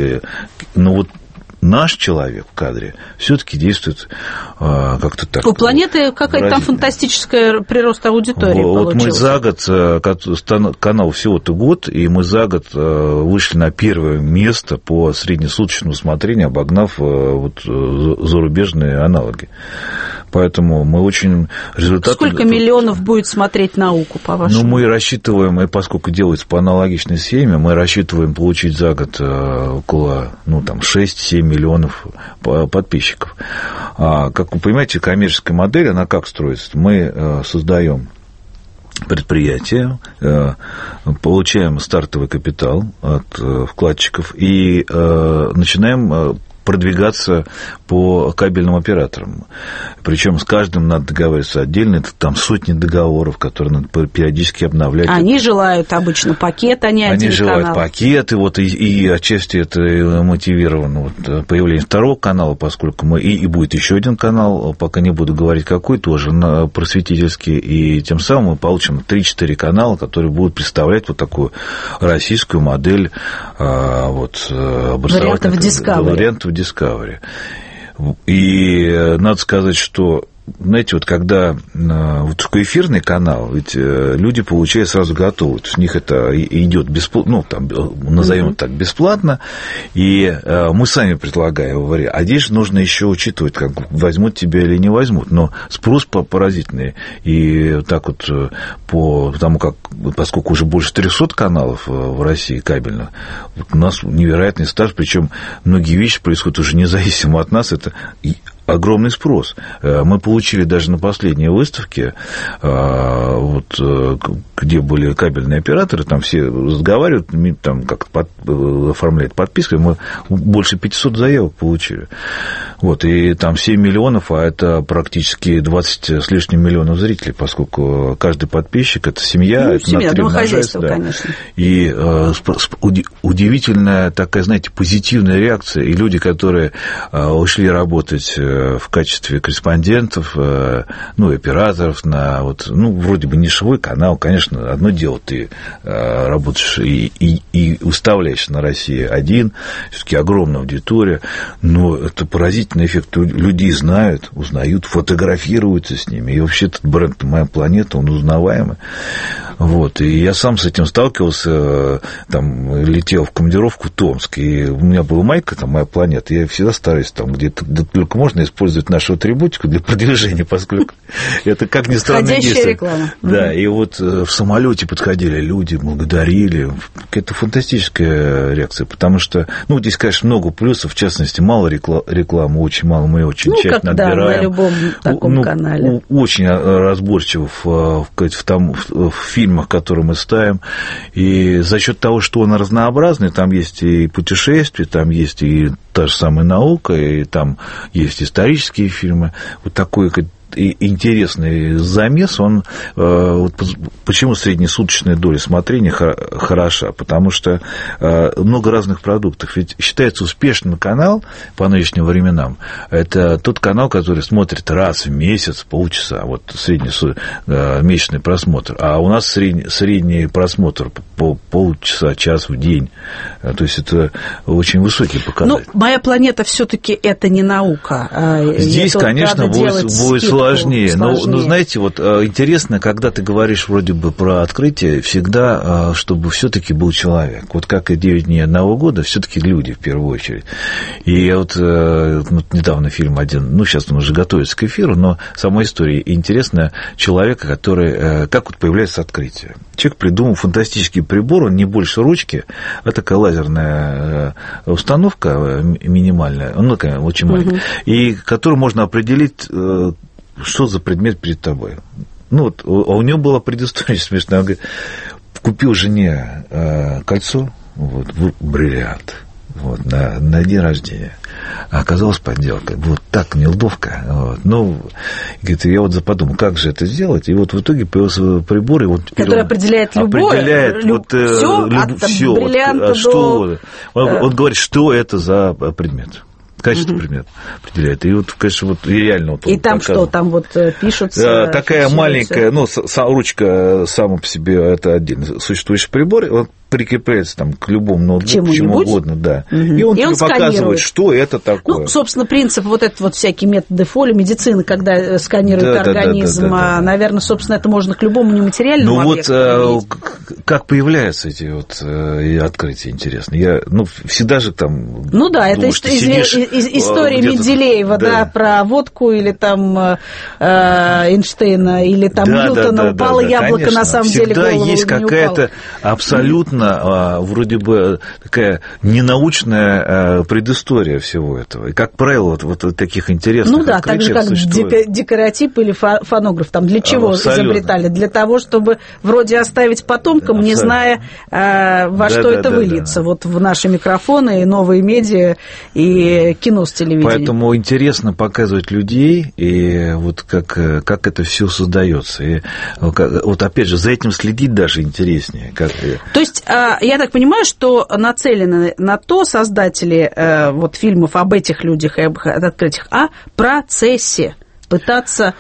Speaker 2: Но вот наш человек в кадре все-таки действует как-то так.
Speaker 1: У «Планеты» какая-то там фантастическая прирост аудитории
Speaker 2: вот
Speaker 1: получился.
Speaker 2: Мы за год, канал всего-то год, и мы за год вышли на первое место по среднесуточному смотрению, обогнав вот зарубежные аналоги. Поэтому мы очень результаты...
Speaker 1: Сколько миллионов будет смотреть науку, по-вашему?
Speaker 2: Ну, мы рассчитываем, и поскольку делается по аналогичной схеме, мы рассчитываем получить за год около 6-7 миллионов подписчиков. Как вы понимаете, коммерческая модель, она как строится? Мы создаем предприятие, получаем стартовый капитал от вкладчиков и начинаем продвигаться по кабельным операторам. Причем с каждым надо договариваться отдельно. Это там сотни договоров, которые надо периодически обновлять.
Speaker 1: Они желают обычно пакет, а не один канал. Они желают
Speaker 2: пакет, и отчасти это мотивировано появлением второго канала, поскольку мы... И будет еще один канал, пока не буду говорить какой, тоже просветительский. И тем самым мы получим 3-4 канала, которые будут представлять вот такую российскую модель
Speaker 1: вариантов
Speaker 2: Discovery. И надо сказать, что, знаете, вот когда вот такой эфирный канал, ведь люди получают сразу готовы, то есть у них это идет бесплатно, назовем так, бесплатно, и мы сами предлагаем вариант. А здесь нужно еще учитывать, как возьмут тебя или не возьмут, но спрос поразительный, и так вот потому как, поскольку уже больше 300 каналов в России кабельных, у нас невероятный старт, причем многие вещи происходят уже независимо от нас, это огромный спрос. Мы получили даже на последней выставке, где были кабельные операторы, там все разговаривают, там как-то оформляют подписки, мы больше 500 заявок получили. И там 7 миллионов, а это практически 20 с лишним миллионов зрителей, поскольку каждый подписчик – это семья, это
Speaker 1: семья, домохозяйство, конечно.
Speaker 2: И удивительная такая, знаете, позитивная реакция, и люди, которые ушли работать в качестве корреспондентов, операторов на вроде бы нишевой канал. Конечно, одно дело, ты работаешь и выставляешь на России-1, все-таки огромная аудитория, но это поразительный эффект. Люди знают, узнают, фотографируются с ними. И вообще этот бренд «Моя планета», он узнаваемый. И я сам с этим сталкивался, летел в командировку в Томск, и у меня была майка, «Моя планета», я всегда стараюсь где-то только можно использовать нашу атрибутику для продвижения, поскольку это, как ни странно,
Speaker 1: входящая реклама.
Speaker 2: Да, и в самолете подходили люди, благодарили. Это фантастическая реакция, потому что, здесь, конечно, много плюсов, в частности, мало рекламы, очень мало, мы очень тщательно отбираем.
Speaker 1: На любом таком канале.
Speaker 2: Очень разборчиво в фильмах, которые мы ставим, и за счет того, что он разнообразный, там есть и путешествия, там есть и та же самая наука, и там есть исторические фильмы, такой интересный замес, он, почему среднесуточная доля смотрения хороша, потому что много разных продуктов, ведь считается успешным канал по нынешним временам, это тот канал, который смотрит раз в месяц, полчаса, среднемесячный просмотр, а у нас средний просмотр по полчаса, час в день, то есть это очень высокий показатель.
Speaker 1: «Моя планета» все-таки это не наука.
Speaker 2: Здесь, конечно, будет сложнее. Но, знаете, интересно, когда ты говоришь вроде бы про открытие, всегда, чтобы все-таки был человек. Как и 9 дней одного года, все-таки люди в первую очередь. И я недавно фильм один, сейчас он уже готовится к эфиру, но сама история интересная человека, который, как появляется открытие. Человек придумал фантастический прибор, он не больше ручки, а такая лазерная установка минимальная, очень маленькая, и которую можно определить, что за предмет перед тобой. А у него была предыстория смешная. Он говорит, купил жене кольцо, бриллиант, на день рождения. А оказалось подделкой. Так неловко. Говорит, я подумал, как же это сделать. И в итоге появился прибор,
Speaker 1: который определяет любое. Все, бриллианта до...
Speaker 2: Он говорит, что это за предмет. Качество предмета определяет. И конечно, и реально...
Speaker 1: И там показывает. Что? Там пишутся...
Speaker 2: Такая маленькая, ручка сама по себе, это отдельно существующий прибор. Он прикрепляется там к любому ноутбуку, чему угодно, да. И он тебе показывает, что это такое.
Speaker 1: Ну, собственно, принцип вот этот вот всякие методы фоли, медицины, когда сканируют организм, наверное, собственно, это можно к любому нематериальному объекту.
Speaker 2: Ну вот как появляются эти вот открытия, интересно. Я, всегда же там...
Speaker 1: Ну да, это история Менделеева, да, про водку или там Эйнштейна, или там Ньютона, упало яблоко, конечно. На самом деле голову не упало.
Speaker 2: Всегда есть какая-то абсолютно вроде бы такая ненаучная предыстория всего этого. И, как правило, вот таких интересных
Speaker 1: открытий так же, как существует. Декоратип или фонограф. Там для чего изобретали? Для того, чтобы вроде оставить потомкам, не зная, во что это выльется. Вот в наши микрофоны и новые медиа, и кино с телевидения.
Speaker 2: Поэтому интересно показывать людей, и вот как это все создается. И вот опять же, за этим следить даже интереснее.
Speaker 1: То есть, я так понимаю, что нацелены на то создатели вот фильмов об этих людях и об открытиях, о процессе, пытаться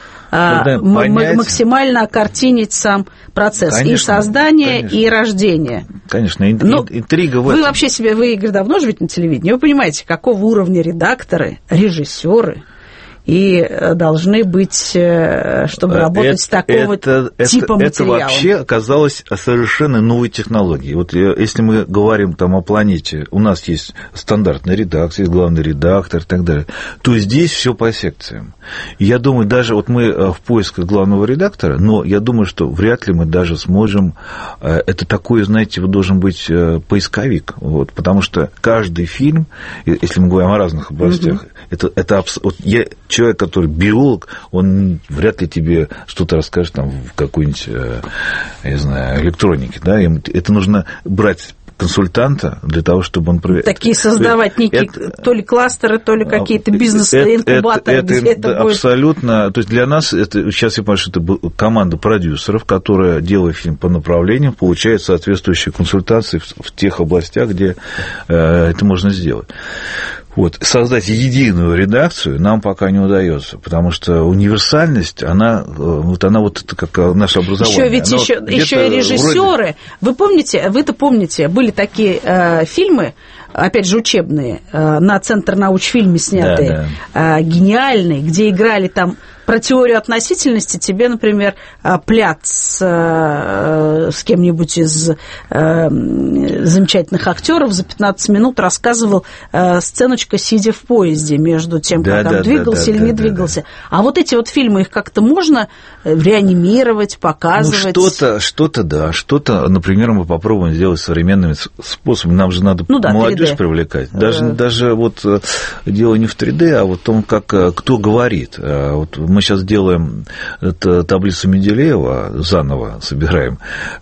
Speaker 1: максимально окартинить сам процесс, конечно, и создания, конечно, и рождения.
Speaker 2: Конечно, интрига в этом.
Speaker 1: Вы, Игорь, давно живете на телевидении, вы понимаете, какого уровня редакторы, режиссеры и должны быть, чтобы работать с такого типа материала.
Speaker 2: Это вообще оказалось совершенно новой технологией. Вот если мы говорим там о планете, у нас есть стандартная редакция, есть главный редактор и так далее, то здесь все по секциям. И я думаю, даже вот мы в поисках главного редактора, но я думаю, что вряд ли мы даже сможем... Это такой, знаете, должен быть поисковик, вот, потому что каждый фильм, если мы говорим о разных областях, это человек, который биолог, он вряд ли тебе что-то расскажет там в какой-нибудь, я не знаю, электронике, да, это нужно брать консультанта для того, чтобы он проверял.
Speaker 1: Такие создавать некие то ли кластеры, то ли какие-то бизнес-инкубаторы, где это будет.
Speaker 2: Абсолютно. То есть для нас, сейчас я понимаю, что это команда продюсеров, которая, делая фильм по направлениям, получает соответствующие консультации в тех областях, где это можно сделать. Вот, создать единую редакцию нам пока не удается, потому что универсальность, она это как наше образование.
Speaker 1: Еще и режиссеры. Вы-то помните, были такие фильмы, опять же, учебные, на Центр научфильме снятые, гениальные, где играли там про теорию относительности, тебе, например, Пляц с кем-нибудь из замечательных актеров за 15 минут рассказывал сценочка, сидя в поезде, между тем, как он двигался или не двигался. А вот эти вот фильмы, их как-то можно реанимировать, показывать?
Speaker 2: Что-то, например, мы попробуем сделать современными способами. Нам же надо молодежь 3D привлекать. Даже вот дело не в 3D, а вот в том, кто говорит. Вот мы сейчас делаем таблицу Менделеева, заново собираем,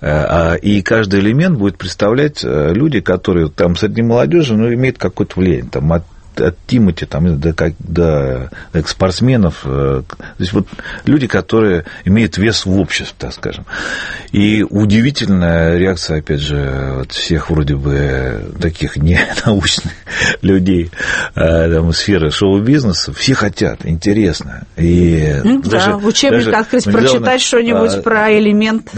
Speaker 2: и каждый элемент будет представлять люди, которые там среди молодежи, имеют какое-то влияние, там, от Тимати до спортсменов, то есть вот люди, которые имеют вес в обществе, так скажем. И удивительная реакция, опять же, всех вроде бы таких ненаучных людей сферы шоу-бизнеса, все хотят, интересно. И
Speaker 1: в учебник открыть, прочитать что-нибудь про элемент.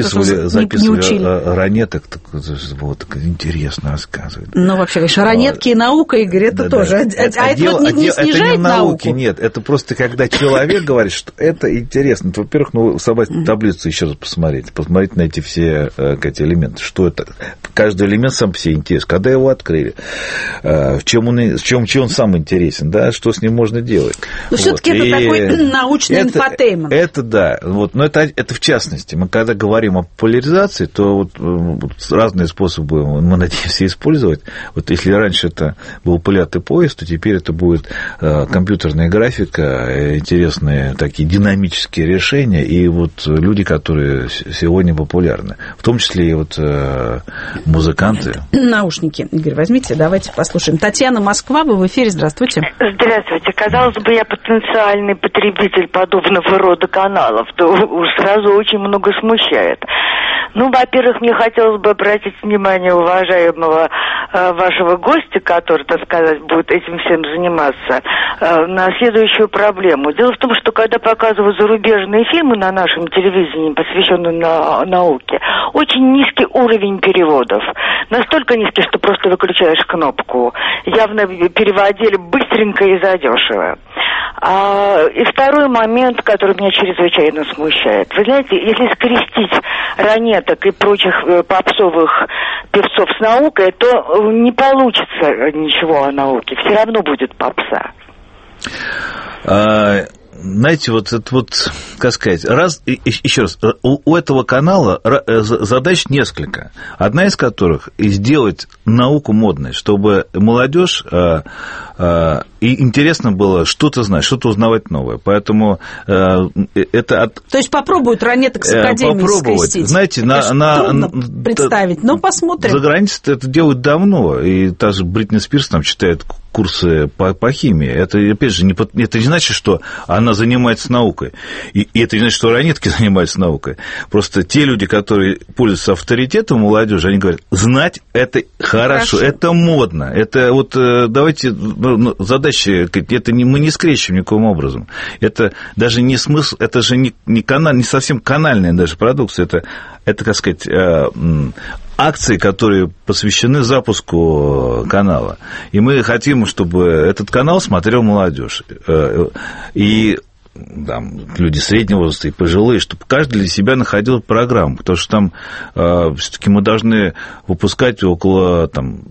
Speaker 2: Записывали ранеток, вот, интересно рассказывают.
Speaker 1: Вообще, конечно, ранетки и наука, Игорь, это тоже. Это не снижает науку?
Speaker 2: Нет, это просто когда человек говорит, что это интересно. Во-первых, собрать таблицу еще раз посмотреть на эти все элементы. Что это? Каждый элемент сам по себе интересен. Когда его открыли, в чем он сам интересен, да, что с ним можно делать.
Speaker 1: Но все-таки это такой научный инфотеймент.
Speaker 2: Это да. Но это в частности. Мы когда говорим о популяризации, то разные способы мы надеемся использовать. Вот если раньше это был пылятый поезд, то теперь это будет компьютерная графика, интересные такие динамические решения, и вот люди, которые сегодня популярны, в том числе и музыканты.
Speaker 1: Наушники, Игорь, возьмите, давайте послушаем. Татьяна, Москва, вы в эфире, здравствуйте.
Speaker 6: Здравствуйте. Казалось бы, я потенциальный потребитель подобного рода каналов, то сразу очень много смущает. Во-первых, мне хотелось бы обратить внимание уважаемого вашего гостя, который, так сказать, будет этим всем заниматься, на следующую проблему. Дело в том, что когда показывают зарубежные фильмы на нашем телевидении, посвященные науке, очень низкий уровень переводов. настолько низкий, что просто выключаешь кнопку. Явно переводили быстренько и задешево. И второй момент, который меня чрезвычайно смущает. Вы знаете, если скрестить ранеток и прочих попсовых певцов с наукой, то не получится ничего о науке. Все равно будет попса.
Speaker 2: Знаете, вот это вот, как сказать, еще раз, у этого канала задач несколько. Одна из которых – сделать науку модной, чтобы молодежь и интересно было что-то знать, что-то узнавать новое. Поэтому это...
Speaker 1: То есть попробуют ранеток с академией скрестить.
Speaker 2: Знаете,
Speaker 1: трудно представить, но посмотрим.
Speaker 2: За границей это делают давно, и та же Бритни Спирс там читает курсы по химии. Это, опять же, это не значит, что она занимается наукой. И это не значит, что ранетки занимаются наукой. Просто те люди, которые пользуются авторитетом молодежи, они говорят, знать это хорошо, это модно. Это вот давайте задачи, это мы не скрещиваем никаким образом. Это даже не смысл, это же не совсем канальная даже продукция. Это, как сказать, акции, которые посвящены запуску канала. И мы хотим, чтобы этот канал смотрел молодежь. И там, люди среднего возраста и пожилые, чтобы каждый для себя находил программу, потому что там все-таки мы должны выпускать около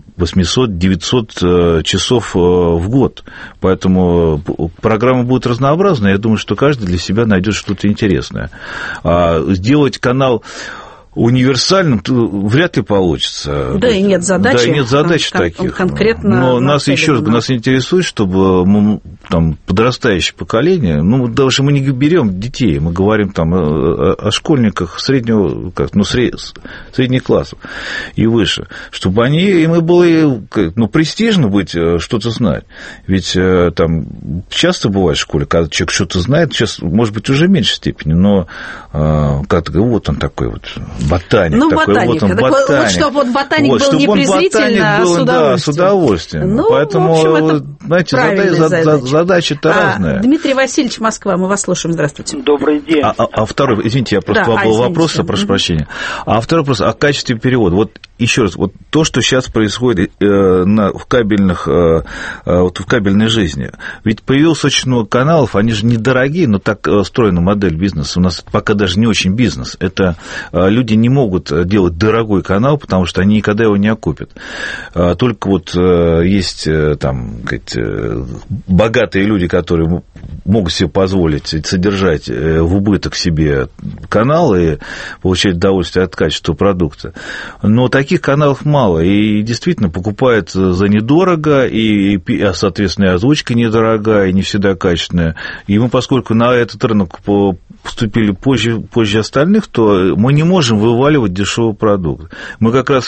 Speaker 2: 800-900 часов в год. Поэтому программа будет разнообразная. Я думаю, что каждый для себя найдет что-то интересное. Сделать канал универсальным вряд ли получится.
Speaker 1: Да, и нет задач.
Speaker 2: Да, и нет задач таких.
Speaker 1: Конкретно.
Speaker 2: Но нас еще раз нас интересует, чтобы подрастающее поколение, даже мы не берем детей, мы говорим о школьниках среднего, средних классов и выше, чтобы им и было престижно быть, что-то знать. Ведь там часто бывает в школе, когда человек что-то знает, сейчас, может быть, уже в меньшей степени, но вот он такой вот ботаник.
Speaker 1: Ботаник. Вот чтобы ботаник был не презрительно, а с удовольствием.
Speaker 2: Да, с удовольствием. Поэтому,
Speaker 1: в общем, это
Speaker 2: знаете, задача-то разная.
Speaker 1: Дмитрий Васильевич, Москва, мы вас слушаем. Здравствуйте.
Speaker 7: Добрый день.
Speaker 2: Второй, извините, я просто был вопрос, прошу прощения. А второй вопрос о качестве перевода. Вот еще раз, вот то, что сейчас происходит в кабельной жизни. Ведь появилось очень много каналов, они же недорогие, но так устроена модель бизнеса. У нас пока даже не очень бизнес. Это люди не могут делать дорогой канал, потому что они никогда его не окупят. Только вот есть там, богатые люди, которые могут себе позволить содержать в убыток себе канал и получать удовольствие от качества продукта. Но таких каналов мало, и действительно покупают за недорого, и, соответственно, и озвучка недорогая, и не всегда качественная. И мы, поскольку на этот рынок поступили позже остальных, то мы не можем вываливать дешевый продукт. Мы как раз,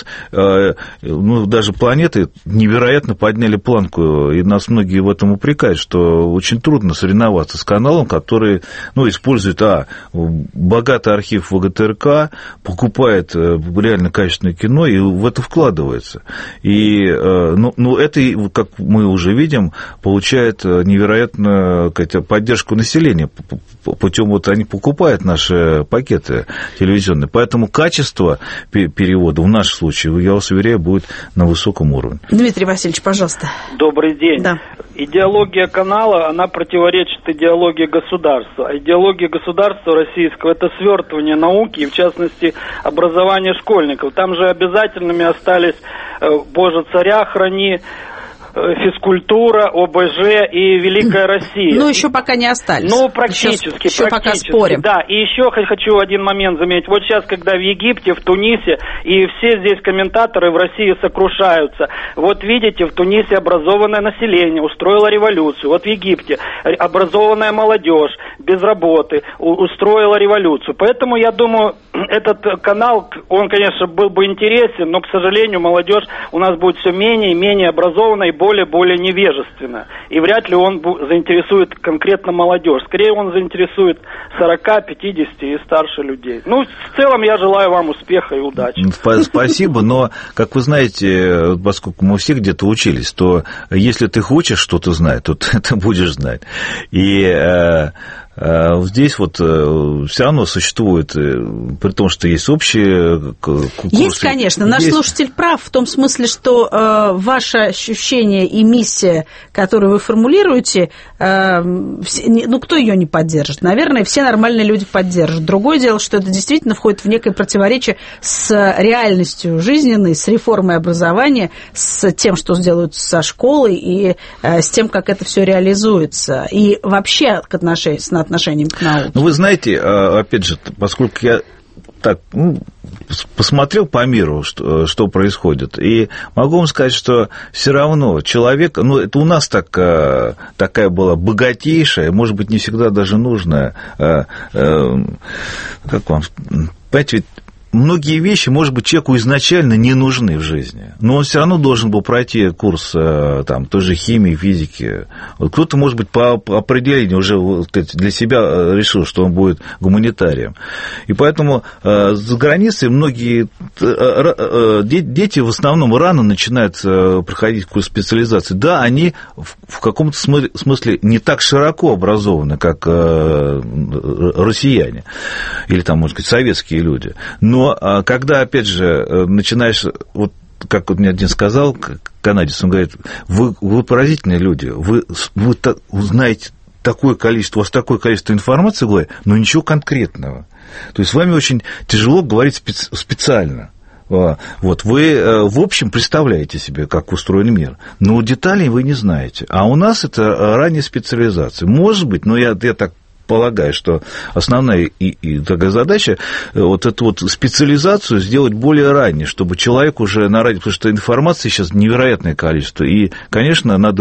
Speaker 2: даже планеты невероятно подняли планку, и нас многие в этом упрекают, что очень трудно соревноваться с каналом, который использует богатый архив ВГТРК, покупает реально качественное кино и в это вкладывается. И это, как мы уже видим, получает невероятную поддержку населения путем они покупают наши пакеты телевизионные. Поэтому качество перевода в нашем случае, я вас уверяю, будет на высоком уровне.
Speaker 1: Дмитрий Васильевич, пожалуйста.
Speaker 7: Добрый день.
Speaker 1: Да.
Speaker 7: Идеология канала, она противоречит идеологии государства. А идеология государства российского – это свертывание науки, и в частности образование школьников. Там же обязательными остались «Боже, царя храни», физкультура, ОБЖ и Великая Россия.
Speaker 1: Еще пока не остались.
Speaker 7: Практически.
Speaker 1: Еще пока спорим.
Speaker 7: Да, и еще хочу один момент заметить. Вот сейчас, когда в Египте, в Тунисе, и все здесь комментаторы в России сокрушаются. Вот видите, в Тунисе образованное население устроило революцию. Вот в Египте образованная молодежь без работы устроила революцию. Поэтому, я думаю, этот канал, он, конечно, был бы интересен, но, к сожалению, молодежь у нас будет все менее и менее образованной, более невежественно. И вряд ли он заинтересует конкретно молодежь. Скорее, он заинтересует 40, 50 и старше людей. В целом, я желаю вам успеха и удачи.
Speaker 2: Спасибо, но, как вы знаете, поскольку мы все где-то учились, то если ты хочешь что-то знать, то ты это будешь знать. И здесь вот все равно существует, при том, что есть общие курсы.
Speaker 1: Есть, конечно. Наш слушатель прав в том смысле, что ваше ощущение и миссия, которую вы формулируете, кто ее не поддержит? Наверное, все нормальные люди поддержат. Другое дело, что это действительно входит в некое противоречие с реальностью жизненной, с реформой образования, с тем, что сделают со школой и с тем, как это все реализуется. И вообще с отношением к науке.
Speaker 2: Ну, вы знаете, опять же, поскольку я так посмотрел по миру, что происходит, и могу вам сказать, что все равно человек, это у нас такая была богатейшая, может быть, не всегда даже нужная, как вам, понимаете, ведь многие вещи, может быть, человеку изначально не нужны в жизни, но он все равно должен был пройти курс той же химии, физики. Вот кто-то, может быть, по определению уже для себя решил, что он будет гуманитарием. И поэтому за границей многие дети в основном рано начинают проходить курс специализации. Да, они в каком-то смысле не так широко образованы, как россияне или, можно сказать, советские люди. Но когда, опять же, начинаешь, вот как вот мне один сказал, канадец, он говорит, вы поразительные люди, вы знаете такое количество, у вас такое количество информации в голове, но ничего конкретного. То есть с вами очень тяжело говорить специально. Вот, вы, в общем, представляете себе, как устроен мир, но деталей вы не знаете. А у нас это ранняя специализация. Может быть, но я так полагаю, что основная такая задача вот эту вот специализацию сделать более ранней, чтобы человек уже на радио, потому что информации сейчас невероятное количество, и, конечно, надо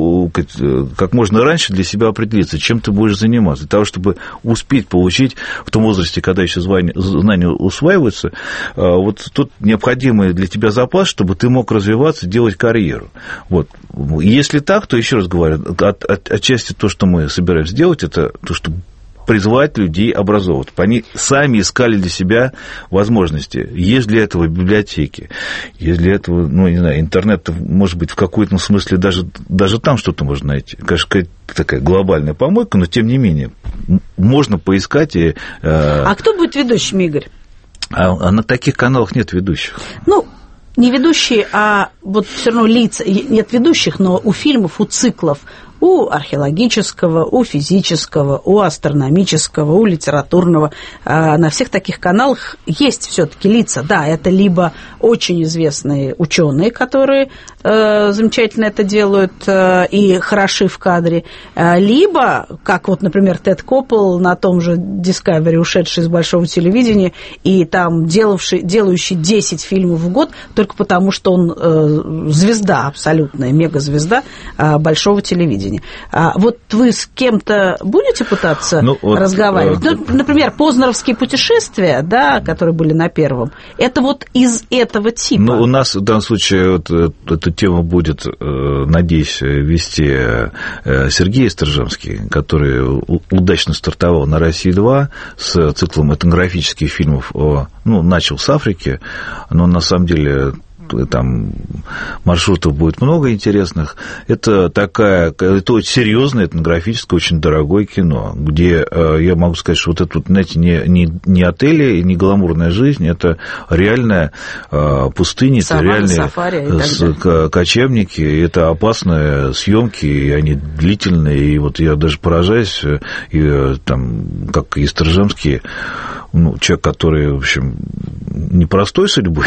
Speaker 2: как можно раньше для себя определиться, чем ты будешь заниматься, для того, чтобы успеть получить в том возрасте, когда еще знания усваиваются, вот тут необходимый для тебя запас, чтобы ты мог развиваться, делать карьеру. Вот. Если так, то, еще раз говорю, отчасти то, что мы собираемся делать, это то, что призвать людей образовываться. Они сами искали для себя возможности. Есть для этого библиотеки, есть для этого, не знаю, интернет, может быть, в каком-то смысле даже там что-то можно найти. Конечно, такая глобальная помойка, но тем не менее можно поискать.
Speaker 1: А кто будет ведущим, Игорь?
Speaker 2: А на таких каналах нет ведущих.
Speaker 1: Не ведущие, а вот все равно лица, нет ведущих, но у фильмов, у циклов, у археологического, у физического, у астрономического, у литературного. На всех таких каналах есть все-таки лица. Да, это либо очень известные ученые, которые замечательно это делают и хороши в кадре, либо, как вот, например, Тед Коппел на том же Discovery, ушедший из большого телевидения, и там делающий 10 фильмов в год, только потому, что он звезда абсолютная, мегазвезда большого телевидения. Вот вы с кем-то будете пытаться разговаривать? Например, познеровские путешествия, да, которые были на первом, это вот из этого типа.
Speaker 2: У нас в данном случае эту тему будет, надеюсь, вести Сергей Стржемский, который удачно стартовал на «России-2» с циклом этнографических фильмов, начал с Африки, но на самом деле там маршрутов будет много интересных. Это очень серьезное этнографическое, очень дорогое кино, где я могу сказать, что вот это, знаете, не отели и не гламурная жизнь, это реальная пустыня, это реальные кочевники, это опасные съемки, и они длительные, и вот я даже поражаюсь, и там, как и Стржемский, человек, который, в общем, непростой судьбы,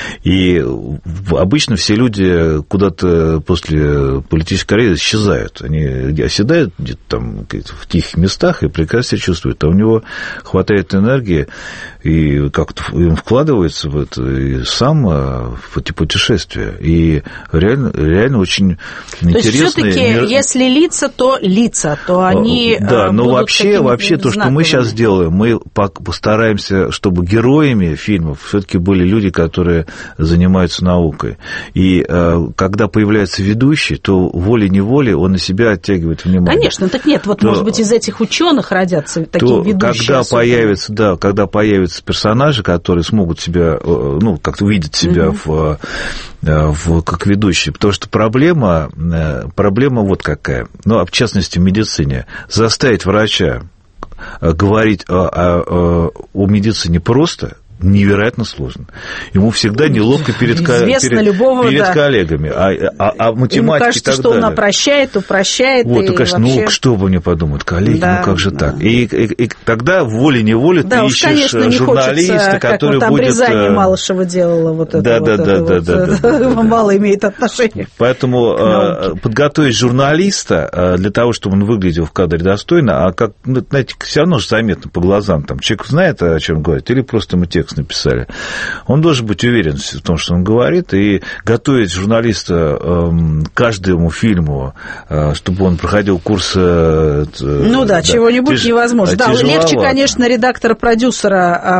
Speaker 2: и обычно все люди куда-то после политической карьеры исчезают. Они оседают где-то там в тихих местах и прекрасно себя чувствуют. А у него хватает энергии, и как-то он вкладывается в это, и сам в эти путешествия. И реально очень интересные... То есть, все-таки,
Speaker 1: если лица, то они
Speaker 2: да, но вообще то, что мы сейчас делаем, мы постараемся, чтобы героями фильмов все-таки были люди, которые занимаются наукой. И когда появляется ведущий, то волей-неволей он на себя оттягивает внимание.
Speaker 1: Конечно, так нет, вот, может быть, из этих ученых родятся такие ведущие.
Speaker 2: Когда появятся персонажи, которые смогут себя, как-то увидеть себя как ведущие. Потому что проблема вот какая. В частности, в медицине. Заставить врача говорить о медицине просто невероятно сложно. Ему всегда неловко перед коллегами. А математики
Speaker 1: ему кажется,
Speaker 2: и так
Speaker 1: что
Speaker 2: далее.
Speaker 1: Он упрощает.
Speaker 2: Вот,
Speaker 1: и
Speaker 2: ты, конечно,
Speaker 1: вообще...
Speaker 2: что бы мне подумают коллеги,
Speaker 1: да,
Speaker 2: как же так? И тогда волей-неволей ты
Speaker 1: уж,
Speaker 2: ищешь
Speaker 1: конечно,
Speaker 2: журналиста, который
Speaker 1: как
Speaker 2: будет...
Speaker 1: обрезание Малышева делала вот это.
Speaker 2: Да.
Speaker 1: Мало имеет отношения.
Speaker 2: Поэтому подготовить журналиста для того, чтобы он выглядел в кадре достойно, а как, знаете, все равно же заметно по глазам, там, человек знает, о чем говорит, или просто ему текст написали. Он должен быть уверен в том, что он говорит, и готовить журналиста к каждому фильму, чтобы он проходил курс...
Speaker 1: чего-нибудь невозможно. Да, легче, конечно, редактора-продюсера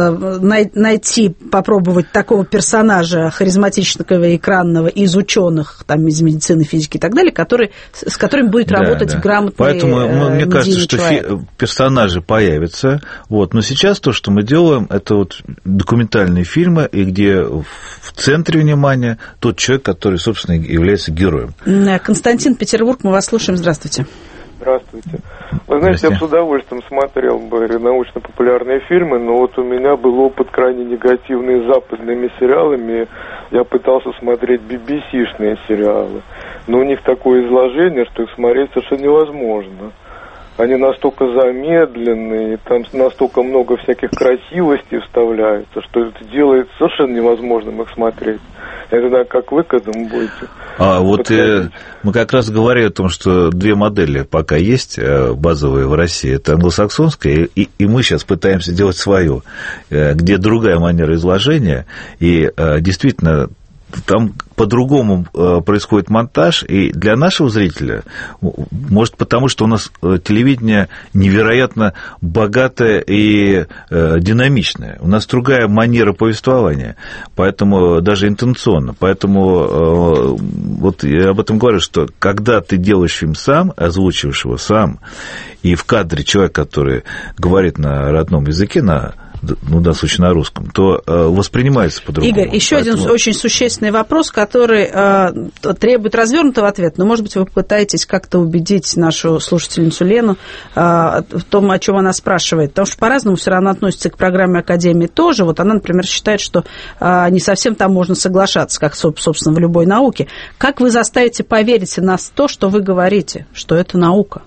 Speaker 1: найти, попробовать такого персонажа харизматичного, экранного, из ученых, там, из медицины, физики и так далее, с которым будет работать грамотный
Speaker 2: Поэтому мне кажется, что персонажи появятся. Вот. Но сейчас то, что мы делаем, это вот документальные фильмы, и где в центре внимания тот человек, который, собственно, является героем.
Speaker 1: Константин, Петербург, мы вас слушаем. Здравствуйте.
Speaker 8: Здравствуйте. Вы знаете, я бы с удовольствием смотрел бы научно-популярные фильмы, но вот у меня был опыт крайне негативный с западными сериалами. Я пытался смотреть BBC-шные сериалы, но у них такое изложение, что их смотреть совершенно невозможно. Они настолько замедленные, там настолько много всяких красивостей вставляется, что это делает совершенно невозможным их смотреть. Я не знаю, как вы к этому будете.
Speaker 2: Мы как раз говорили о том, что две модели пока есть базовые в России. Это англосаксонская, и мы сейчас пытаемся делать свою, где другая манера изложения, и действительно... Там по-другому происходит монтаж, и для нашего зрителя, может, потому что у нас телевидение невероятно богатое и динамичное. У нас другая манера повествования, поэтому даже интонационно. Поэтому вот я об этом говорю, что когда ты делаешь фильм сам, озвучиваешь его сам, и в кадре человек, который говорит на родном языке, в данном случае на русском, то воспринимается по-другому.
Speaker 1: Игорь, еще один очень существенный вопрос, который требует развернутого ответа, но, может быть, вы попытаетесь как-то убедить нашу слушательницу Лену в том, о чем она спрашивает, потому что по-разному все равно относится к программе Академии тоже. Вот она, например, считает, что не совсем там можно соглашаться, как, собственно, в любой науке. Как вы заставите поверить нас в то, что вы говорите, что это наука?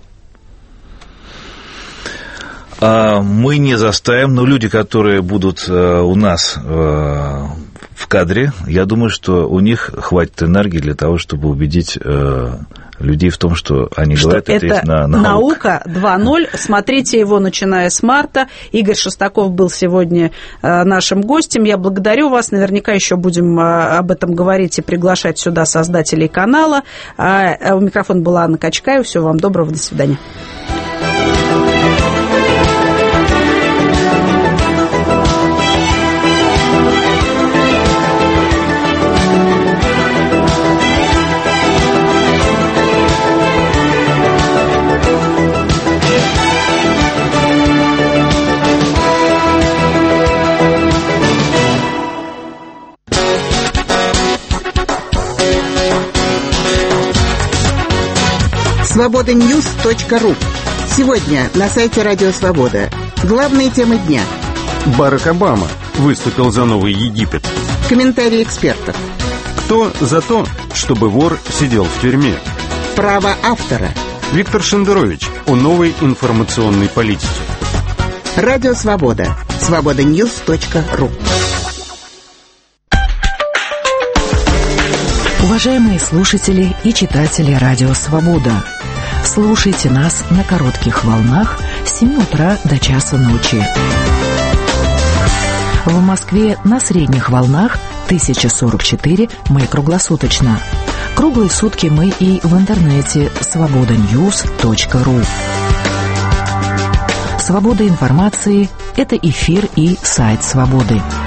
Speaker 2: Мы не заставим, но люди, которые будут у нас в кадре, я думаю, что у них хватит энергии для того, чтобы убедить людей в том, что они говорят, это есть
Speaker 1: наука 2.0. Смотрите его, начиная с марта. Игорь Шестаков был сегодня нашим гостем. Я благодарю вас. Наверняка еще будем об этом говорить и приглашать сюда создателей канала. У микрофона была Анна Качкаева. Всего вам доброго. До свидания.
Speaker 9: Свободаньюз.ру. Сегодня на сайте Радио Свобода. Главные темы дня.
Speaker 10: Барак Обама выступил за Новый Египет.
Speaker 9: Комментарии экспертов.
Speaker 10: Кто за то, чтобы вор сидел в тюрьме?
Speaker 9: Право автора.
Speaker 10: Виктор Шендерович о новой информационной политике.
Speaker 9: Радио Свобода. Свободаньюз.ру.
Speaker 11: Уважаемые слушатели и читатели Радио Свобода, слушайте нас на коротких волнах с 7 утра до часу ночи. В Москве на средних волнах 1044 мы круглосуточно. Круглые сутки мы и в интернете свободаnews.ру. Свобода информации – это эфир и сайт Свободы.